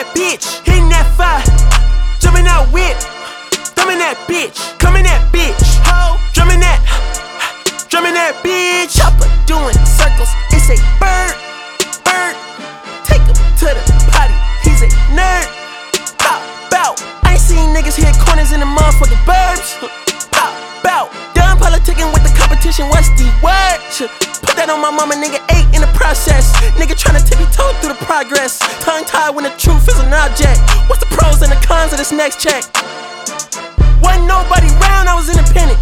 that bitch, hitting that fire, jumping out whip, thumbing that bitch, coming that bitch, ho, drumming that bitch. Chopper doing circles, it's a bird, take him to the potty, he's a nerd. Bow, I ain't seen niggas hit corners in the motherfucking burbs. Bow, done politicking with the competition, what's the word? Put that on my mama, nigga, 8 in the process. Nigga tryna tippy-toe through the progress. Tongue-tied when the truth is an object. What's the pros and the cons of this next check? Wasn't nobody round, I was independent.